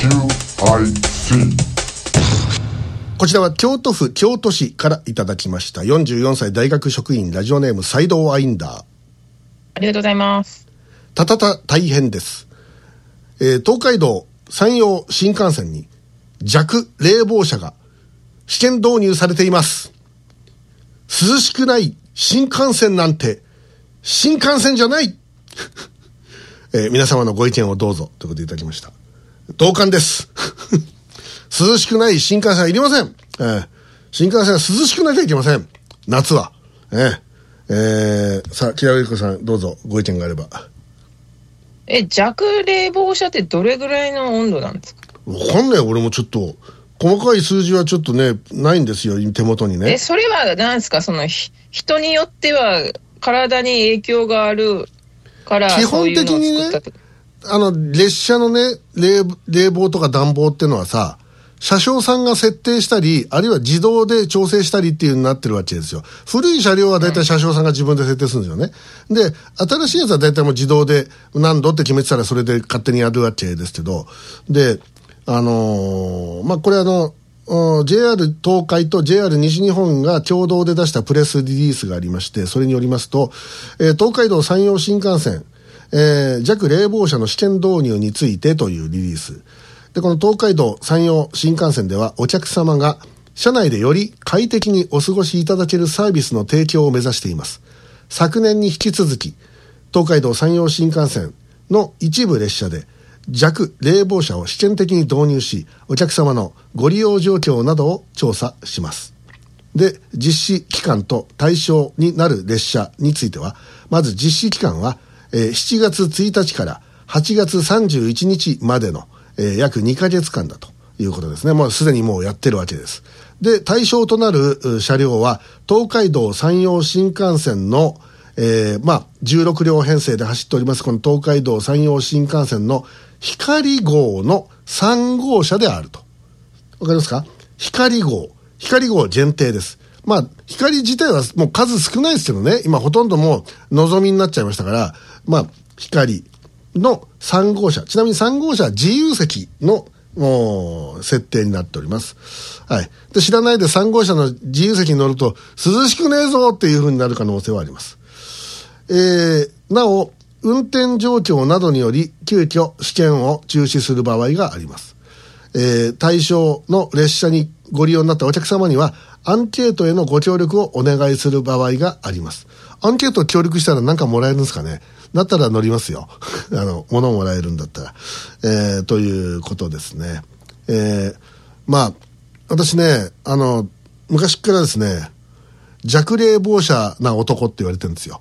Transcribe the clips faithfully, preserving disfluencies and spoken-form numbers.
キューアイティー。 こちらは京都府京都市からいただきました。よんじゅうよんさい大学職員、ラジオネームサイドワインダー。 ありがとうございます。 たたた大変です、えー、東海道山陽新幹線に弱冷房車が試験導入されています。涼しくない新幹線なんて新幹線じゃない、えー、皆様のご意見をどうぞということでいただきました。同感です涼しくない新幹線はいりません、えー、新幹線は涼しくなきゃいけません、夏は、えーえー、さあ木田由里子さん、どうぞご意見があれば。 え、弱冷房車ってどれぐらいの温度なんですか？ わかんない、俺もちょっと細かい数字はちょっとねないんですよ、手元にね。 え、それは何ですか、その人によっては体に影響があるから基本的にね、あの列車のね 冷, 冷房とか暖房っていうのはさ、車掌さんが設定したり、あるいは自動で調整したりっていう風になってるわけですよ。古い車両はだいたい車掌さんが自分で設定するんですよね、うん、で新しいやつはだいたいもう自動で何度って決めてたらそれで勝手にやるわけですけど、であのー、まあこれあのジェイアール 東海と ジェイアール 西日本が共同で出したプレスリリースがありまして、それによりますと、えー、東海道山陽新幹線、えー、弱冷房車の試験導入についてというリリースで、この東海道山陽新幹線ではお客様が車内でより快適にお過ごしいただけるサービスの提供を目指しています。昨年に引き続き東海道山陽新幹線の一部列車で弱冷房車を試験的に導入し、お客様のご利用状況などを調査します。で、実施期間と対象になる列車については、まず実施期間は、えー、しちがつついたちからはちがつさんじゅういちにちまでのえー、約にかげつかんだということですね。もうすでにもうやってるわけです。で、対象となる車両は東海道山陽新幹線の、えー、まあじゅうろくりょう編成で走っておりますこの東海道山陽新幹線の光号のさんごうしゃであると。わかりますか？光号、光号限定です。まあ光自体はもう数少ないですけどね、今ほとんどもうのぞみになっちゃいましたから、まあ光のさんごうしゃ、ちなみにさんごうしゃは自由席のもう設定になっております。はい。で、知らないでさんごうしゃの自由席に乗ると涼しくねえぞっていう風になる可能性はあります。えー、なお運転状況などにより急遽試験を中止する場合があります。えー、対象の列車にご利用になったお客様にはアンケートへのご協力をお願いする場合があります。アンケート協力したら何かもらえるんですかね。だったら乗りますよあの物もらえるんだったら、えー、ということですね。えー、まあ私ね、あの昔からですね、弱冷房車な男って言われてるんですよ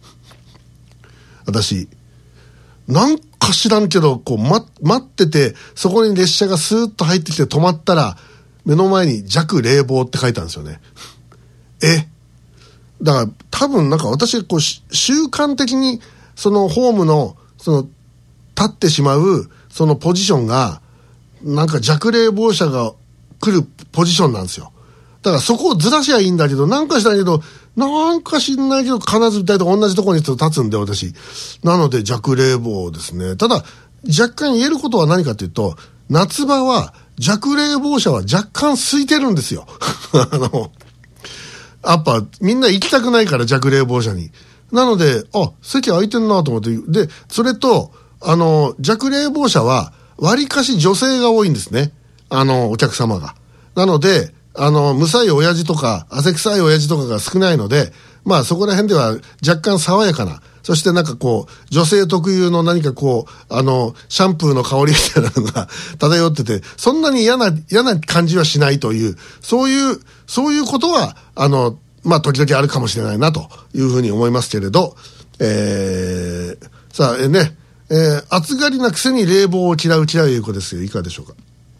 私なんか知らんけどこう、ま、待ってて、そこに列車がスーッと入ってきて止まったら目の前に弱冷房って書いたんですよね。えだから多分なんか私こう習慣的にそのホームのその立ってしまうそのポジションがなんか弱冷房車が来るポジションなんですよ。だからそこをずらしゃいいんだけど、なんかしたけどなんか知んないけど必ず大体同じところに立つんで私。なので弱冷房ですね。ただ若干言えることは何かというと、夏場は弱冷房車は若干空いてるんですよあのやっぱみんな行きたくないから弱冷房車に。なので、あ、席空いてんなと思って。で、それと、あの、弱冷房車は、割かし女性が多いんですね。あの、お客様が。なので、あの、むさい親父とか、汗臭い親父とかが少ないので、まあそこら辺では若干爽やかな、そしてなんかこう、女性特有の何かこう、あの、シャンプーの香りみたいなのが漂ってて、そんなに嫌な、嫌な感じはしないという、そういう、そういうことは、あの、まあ時々あるかもしれないなというふうに思いますけれど、えー、さあ、えー、ね、えー、暑がりなくせに冷房を嫌う嫌ういう子ですよ。いかがでしょう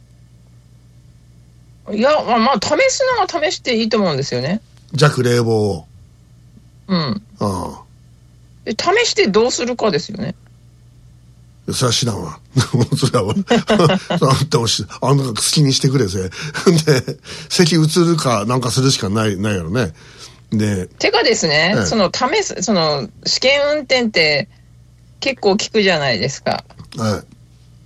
か。 いや、まあ、まあ、試すのは試していいと思うんですよね。 弱冷房を。 うん。 ああ。 で、試してどうするかですよね。 それは知らんわ。それは、あんたをし、あんたが好きにしてくれぜ。で、席移るかなんかするしかない、ないやろね。で。 てかですね、 ええ、 その試す、その試験運転って結構効くじゃないですか。 はい。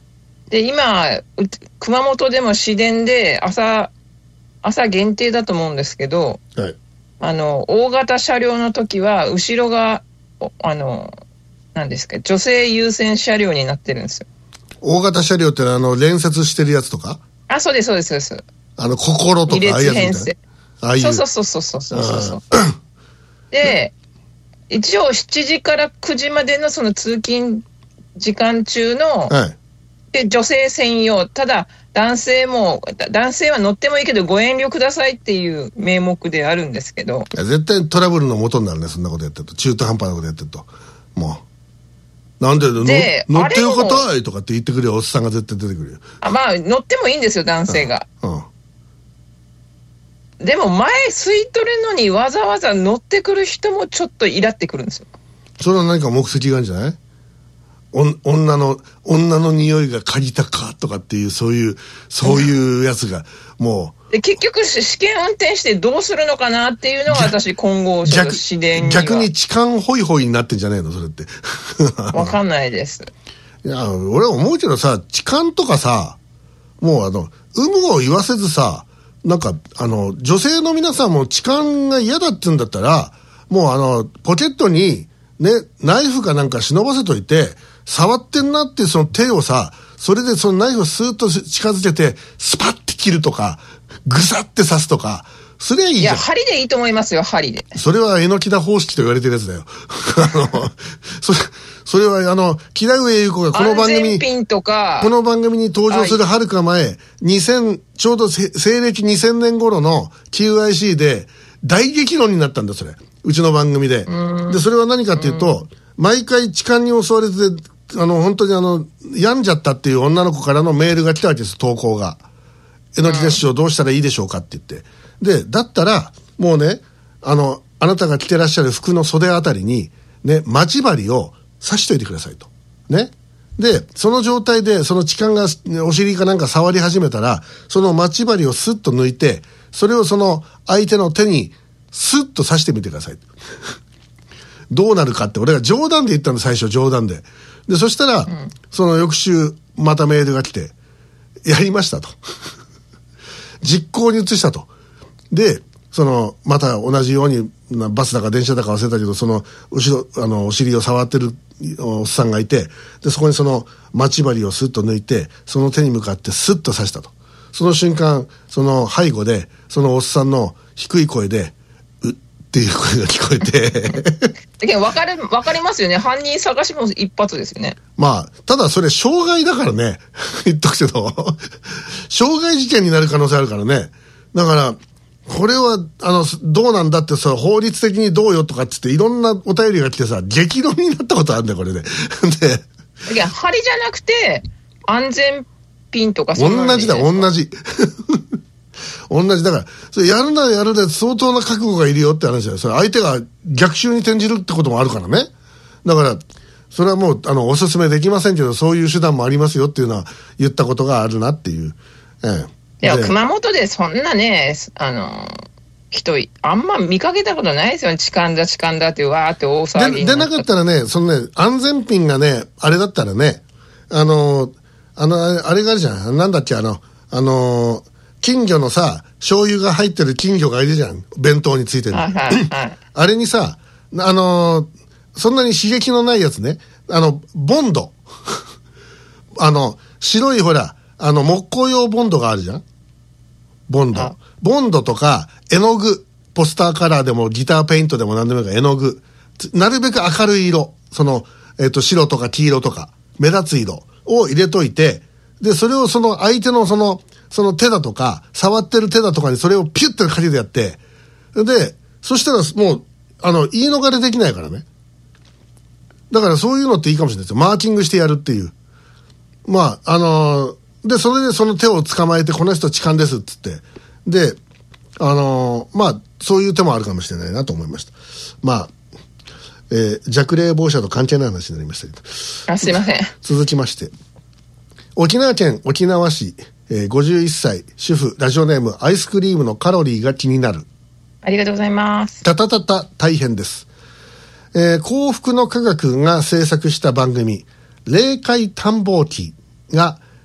で、今、熊本でも市電で朝、朝限定だと思うんですけど、 はい、 あの、大型車両の時は、後ろが、あの、何ですか、女性優先車両になってるんですよ。 大型車両ってのは、あの、連接してるやつとか？ あ、そうです、そうです、そうです。 あの、心とか、ああいうやつみたいな。ああいう。 そうそうそうそうそうそうそう。で、一応しちじからくじまでのその通勤時間中の、はい、で女性専用、ただ男性も、男性は乗ってもいいけどご遠慮くださいっていう名目であるんですけど。 いや絶対トラブルの元になるね、そんなことやってると。中途半端なことやってると。もう。なんで、で乗ってよかったいとかって言ってくるよ、おっさんが絶対出てくるよ。 あ、まあ、乗ってもいいんですよ、男性が。うん。うんでも前吸い取るのにわざわざ乗ってくる人もちょっとイラってくるんですよ。 それは何か目的があるんじゃない？お女の女の匂いが嗅ぎたかとかっていうそういうそういうやつがもうで結局試験運転してどうするのかなっていうのが私今後ちょっと試練には逆に痴漢ホイホイになってんじゃないのそれってわかんないです。 いや俺は思うけどさ、痴漢とかさ、もうあの有無を言わせずさ、なんかあの女性の皆さんも痴漢が嫌だって言うんだったら、もうあのポケットにねナイフかなんか忍ばせといて、触ってんなってその手をさ、それでそのナイフをスーッと近づけてスパッて切るとかぐさって刺すとか、それはいいじゃん。 いや針でいいと思いますよ、針で。 それは榎田方式と言われてるやつだよあのそれそれはあの木田上優子がこの番組に安全ピンとかこの番組に登場するはるか前、にせんちょうど西暦にせんねん頃の キューアイシー で大激論になったんだ、それうちの番組で。でそれは何かっていうと、毎回痴漢に襲われてあの本当にあの病んじゃったっていう女の子からのメールが来たわけです、投稿が。榎田師匠どうしたらいいでしょうかって言って、でだったらもうね、あのあなたが着てらっしゃる服の袖あたりにね待ち針を刺しといてくださいとね。でその状態でその痴漢がお尻かなんか触り始めたら、その待ち針をスッと抜いて、それをその相手の手にスッと刺してみてくださいどうなるかって俺が冗談で言ったの、最初冗談で。でそしたら、うん、その翌週またメールが来て、やりましたと実行に移したと。でそのまた同じようにバスだか電車だか忘れたけど、その後ろあのお尻を触ってるおっさんがいて、でそこにその待ち針をスッと抜いて、その手に向かってスッと刺したと。その瞬間その背後でそのおっさんの低い声でうっていう声が聞こえてわかる、わかりますよね。犯人探しも一発ですよね。 まあただそれ傷害だからね言っとくけど傷害事件になる可能性あるからね。だからこれはあのどうなんだってさ、法律的にどうよとかっつっていろんなお便りが来てさ、激論になったことあるんだよこれででいや針じゃなくて安全ピンとかそんな同じだ同じ同じだから、それやるならやるで相当な覚悟がいるよって話だよ。それ相手が逆襲に転じるってこともあるからね。だからそれはもうあのおすすめできませんけど、そういう手段もありますよっていうのは言ったことがあるなっていう、ええ。 いや熊本でそんなね、あの人あんま見かけたことないですよね。痴漢だ痴漢だってわーって大騒ぎになった。で, でなかったらね、そのね安全ピンがねあれだったらね、あのあのあれがあるじゃん、なんだっけ、あのあの金魚のさ醤油が入ってる金魚がいるじゃん、弁当についてる、はいはいはい、あれにさあのそんなに刺激のないやつね、あのボンドあの白いほらあの木工用ボンドがあるじゃん、ボンドボンドとか絵の具、ポスターカラーでもギターペイントでも何でもいいから絵の具、なるべく明るい色、その、えーと、白とか黄色とか目立つ色を入れといて、でそれをその相手のそのその手だとか触ってる手だとかにそれをピュッとかけてやって、でそしたらもうあの言い逃れできないからね。だからそういうのっていいかもしれないですよ、マーキングしてやるっていう。まああのーでそれでその手を捕まえて、この人痴漢ですっつって、であのー、まあそういう手もあるかもしれないなと思いました。まあ、えー、弱冷房車と関係ない話になりましたけど、あすいません。 続きまして、沖縄県沖縄市、えー、ごじゅういっさい主婦、ラジオネームアイスクリームのカロリーが気になる。 ありがとうございます。 たたたた大変です、えー、幸福の科学が制作した番組霊界探訪記が、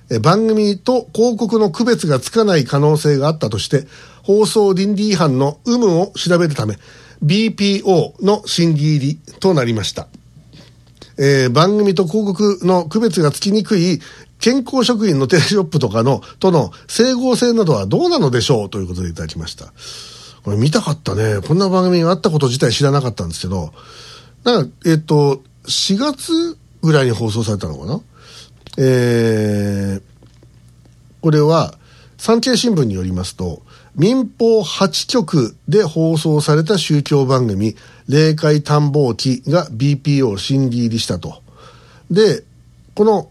え番組と広告の区別がつかない可能性があったとして、放送倫理違反の有無を調べるため ビーピーオー の審議入りとなりました。えー、番組と広告の区別がつきにくい健康食品のテレショップとかのとの整合性などはどうなのでしょうということでいただきました。これ見たかったね。こんな番組があったこと自体知らなかったんですけど、なんかえっとしがつぐらいに放送されたのかな。えー、これは産経新聞によりますと、民放はちきょくで放送された宗教番組霊界探訪記が ビーピーオー 審議入りしたと。でこの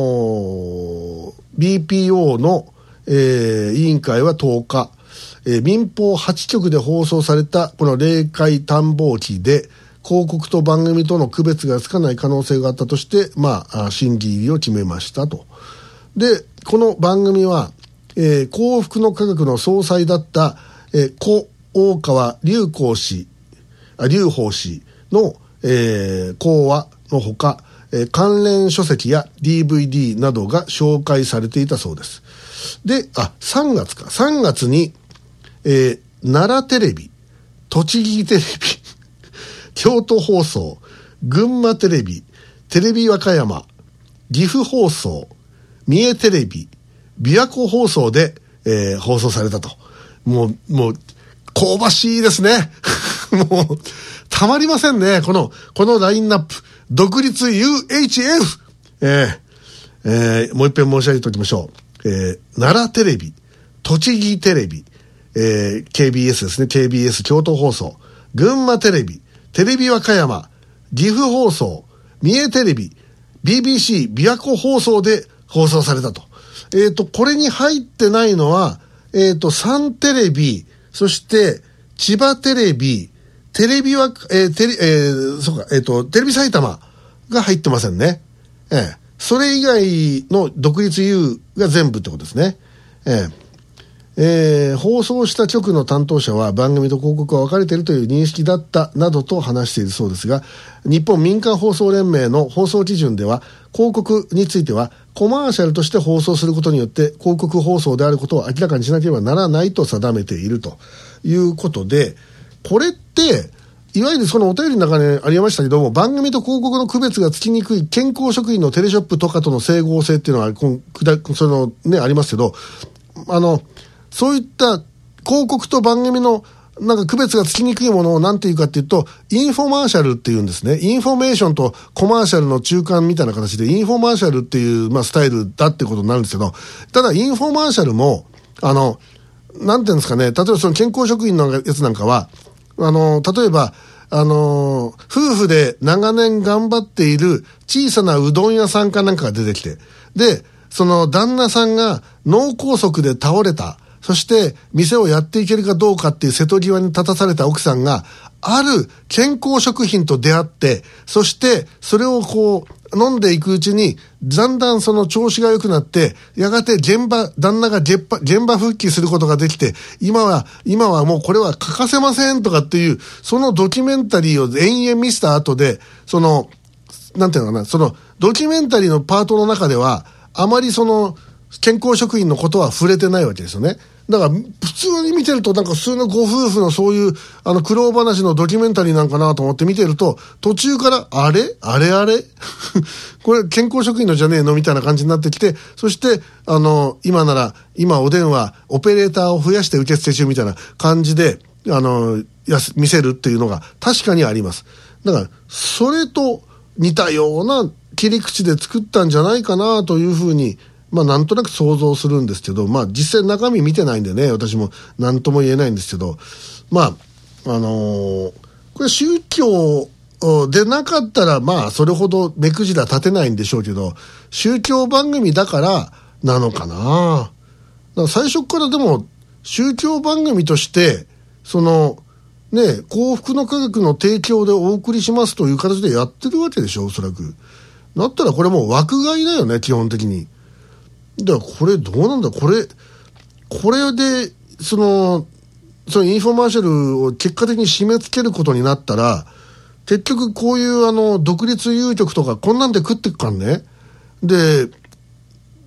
ビーピーオー の、えー、委員会はとおか、えー、民放はちきょくで放送されたこの霊界探訪記で広告と番組との区別がつかない可能性があったとして、まあ、審議入りを決めましたと。でこの番組は、えー、幸福の科学の総裁だった、えー、故大川隆法氏あ隆法氏の、えー、講話のほか、えー、関連書籍や ディーブイディー などが紹介されていたそうです。で、あ、さんがつか。さんがつに、えー、奈良テレビ、栃木テレビ、京都放送、群馬テレビ、テレビ和歌山、岐阜放送、三重テレビ、琵琶湖放送で、えー、放送されたと。もう、もう、香ばしいですね。もう、たまりませんね。この、このラインナップ。独立 ユーエイチエフ、えーえー、もう一遍申し上げておきましょう。えー、奈良テレビ、栃木テレビ、えー、ケービーエス ですね。ケービーエス 京都放送、群馬テレビ、テレビ和歌山、岐阜放送、三重テレビ、ビービーシー 琵琶湖放送で放送されたと。えっと、これに入ってないのは、えっと、サンテレビ、そして千葉テレビ、テレビは、えー、テレ、えー、そうか、えっと、テレビ埼玉が入ってませんね。えー、それ以外の独立 U が全部ってことですね。えーえー、放送した局の担当者は番組と広告は分かれているという認識だったなどと話しているそうですが、日本民間放送連盟の放送基準では広告についてはコマーシャルとして放送することによって広告放送であることを明らかにしなければならないと定めているということで、これっていわゆるそのお便りの中にありましたけども、番組と広告の区別がつきにくい健康食品のテレショップとかとの整合性っていうのはこんその、ね、ありますけど、あのそういった広告と番組のなんか区別がつきにくいものを何て言うかっていうと、インフォマーシャルっていうんですね。インフォメーションとコマーシャルの中間みたいな形でインフォマーシャルっていう、まあ、スタイルだってことになるんですけど、ただインフォマーシャルもあのなんていうんですかね、例えばその健康食品のやつなんかはあの例えばあの夫婦で長年頑張っている小さなうどん屋さんかなんかが出てきて、でその旦那さんが脳梗塞で倒れた、そして店をやっていけるかどうかっていう瀬戸際に立たされた奥さんがある健康食品と出会って、そしてそれをこう飲んでいくうちにだんだんその調子が良くなって、やがて現場旦那が現場、現場復帰することができて、今は今はもうこれは欠かせませんとかっていう、そのドキュメンタリーを延々見せた後で、そのなんていうのかな、そのドキュメンタリーのパートの中ではあまりその健康食品のことは触れてないわけですよね。だから普通に見てるとなんか普通のご夫婦のそういうあの苦労話のドキュメンタリーなんかなと思って見てると、途中からあれあれあれこれ健康食品のじゃねえのみたいな感じになってきて、そしてあの今なら今お電話オペレーターを増やして受付中みたいな感じであのやす見せるっていうのが確かにあります。だからそれと似たような切り口で作ったんじゃないかなというふうに、まあなんとなく想像するんですけど、まあ実際中身見てないんでね、私も何とも言えないんですけど、まああのー、これ宗教でなかったらまあそれほど目くじら立てないんでしょうけど、宗教番組だからなのかな。だから最初からでも宗教番組としてそのね、幸福の科学の提供でお送りしますという形でやってるわけでしょ、おそらく。だったらこれもう枠外だよね、基本的に。だからこれどうなんだ、これこれでそのそのインフォマーシャルを結果的に締め付けることになったら、結局こういうあの独立優局とかこんなんで食ってくからね。で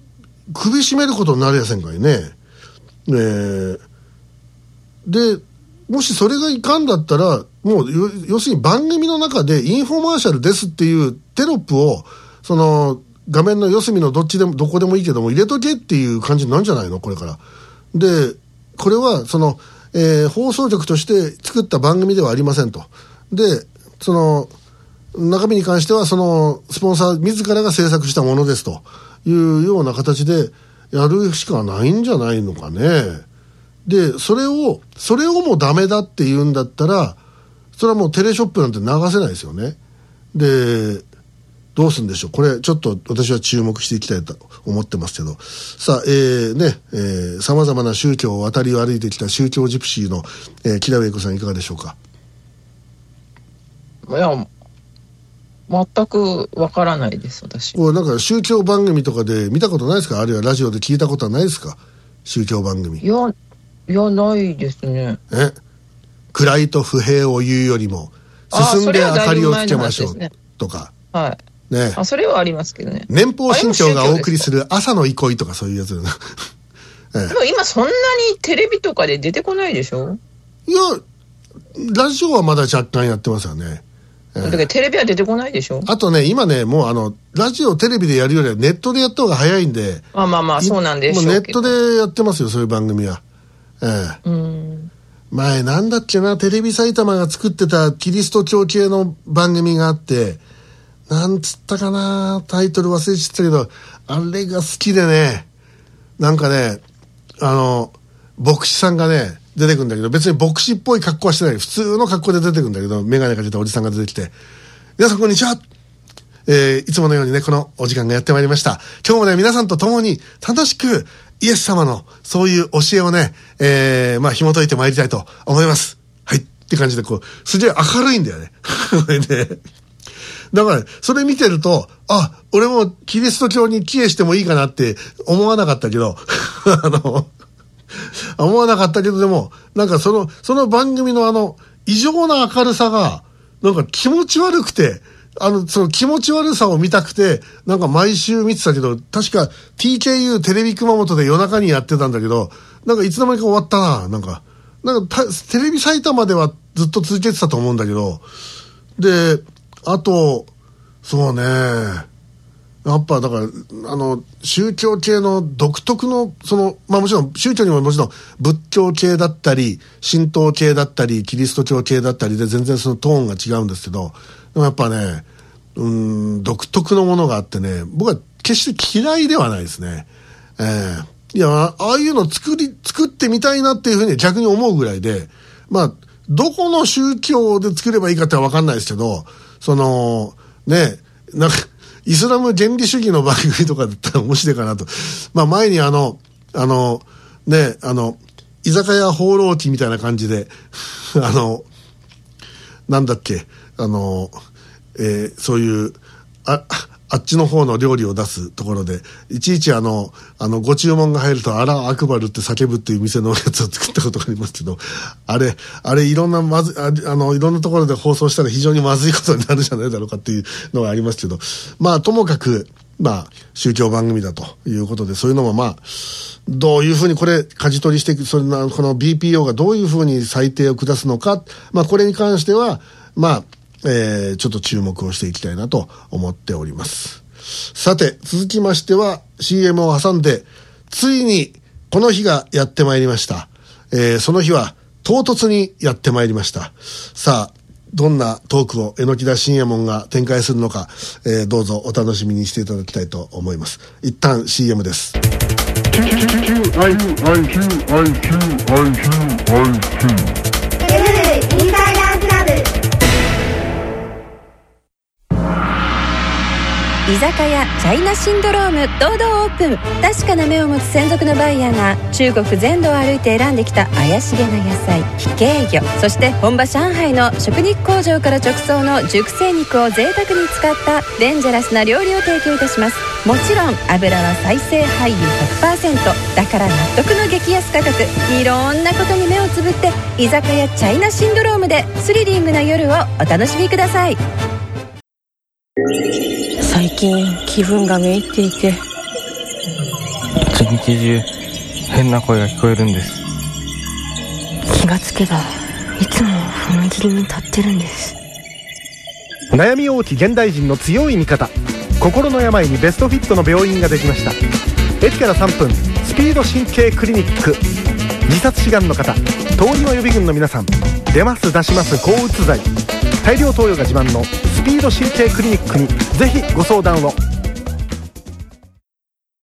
首絞めることになりやせんかいね。えー、でもしそれがいかんだったらもう要するに番組の中でインフォマーシャルですっていうテロップをその画面の四隅のどっちでもどこでもいいけども入れとけっていう感じなんじゃないのこれから。でこれはその、えー、放送局として作った番組ではありませんと。でその中身に関してはそのスポンサー自らが制作したものですというような形でやるしかないんじゃないのかね。でそれをそれをもうダメだって言うんだったらそれはもうテレショップなんて流せないですよね。でどうするんでしょう。これちょっと私は注目していきたいと思ってますけど、さあ、えー、ね、えー、様々な宗教を渡り歩いてきた宗教ジプシーの、えー、木田上子さんいかがでしょうか。 いや全くわからないです私。 こうなんか宗教番組とかで見たことないですか。あるいはラジオで聞いたことはないですか。宗教番組。 いやいやないですね。 え暗いと不平を言うよりも進んで明かりをつけましょうとか、 はいね、 あそれはありますけどね。 年俸新潮がお送りする朝の憩いとかそういうやつええ、でも今そんなにテレビとかで出てこないでしょ。 いやラジオはまだ若干やってますよね。 だけどテレビは出てこないでしょ。 あとね今ねもうあのラジオテレビでやるよりはネットでやった方が早いんで、 あまあまあそうなんでしょうけどもうネットでやってますよそういう番組は。ええ、うん前なんだっけなテレビ埼玉が作ってたキリスト教系の番組があってなんつったかなタイトル忘れちゃったけどあれが好きでねなんかねあの牧師さんがね出てくるんだけど別に牧師っぽい格好はしてない普通の格好で出てくるんだけど眼鏡かけたおじさんが出てきて皆さんこんにちは、えー、いつものようにねこのお時間がやってまいりました。今日もね皆さんと共に楽しくイエス様のそういう教えをね、えー、まあ紐解いてまいりたいと思います。はいって感じでこうすげえ明るいんだよねでだからそれ見てるとあ俺もキリスト教に帰依してもいいかなって思わなかったけどあの思わなかったけどでもなんかそのその番組のあの異常な明るさがなんか気持ち悪くてあのその気持ち悪さを見たくてなんか毎週見てたけど確か ティーケーユー テレビ熊本で夜中にやってたんだけどなんかいつの間にか終わったななんかなんかテレビ埼玉ではずっと続けてたと思うんだけどであとそうねやっぱだからあの宗教系の独特のそのまあもちろん宗教にももちろん仏教系だったり神道系だったりキリスト教系だったりで全然そのトーンが違うんですけどでもやっぱねうーん独特のものがあってね僕は決して嫌いではないですね。えー、いやああいうの作り作ってみたいなっていうふうに逆に思うぐらいでまあどこの宗教で作ればいいかっては分かんないですけどそのねなんかイスラム原理主義の番組とかだったら面白いかなと。まあ前にあのあのねあの居酒屋放浪記みたいな感じであのなんだっけあの、えー、そういうああっちの方の料理を出すところでいちいちあのあのご注文が入るとアラアクバルって叫ぶっていう店のやつを作ったことがありますけどあれあれいろんなまず あ, あのいろんなところで放送したら非常にまずいことになるじゃないだろうかっていうのがありますけどまあともかくまあ宗教番組だということでそういうのもまあどういうふうにこれ舵取りしていくそれなこの ビーピーオー がどういうふうに裁定を下すのかまあこれに関してはまあえー、ちょっと注目をしていきたいなと思っております。さて続きましては シーエム を挟んでついにこの日がやってまいりました。えー、その日は唐突にやってまいりました。さあどんなトークを榎田信也門が展開するのか、えー、どうぞお楽しみにしていただきたいと思います。一旦 シーエム です。 居酒屋チャイナシンドローム堂々オープン。確かな目を持つ専属のバイヤーが中国全土を歩いて選んできた怪しげな野菜非系魚そして本場上海の食肉工場から直送の熟成肉を贅沢に使ったデンジャラスな料理を提供いたします。もちろん油は再生廃油 ひゃくパーセント だから納得の激安価格。いろんなことに目をつぶって居酒屋チャイナシンドロームでスリリングな夜をお楽しみください。 最近気分がめいっていて一日中変な声が聞こえるんです。 気がつけばいつも踏切に立ってるんです。 悩み多き現代人の強い味方、心の病にベストフィットの病院ができました。駅からさんぷん、スピード神経クリニック。自殺志願の方、通りの予備軍の皆さん、出ます出します抗うつ剤、大量投与が自慢のスピード神経クリニックにぜひご相談を。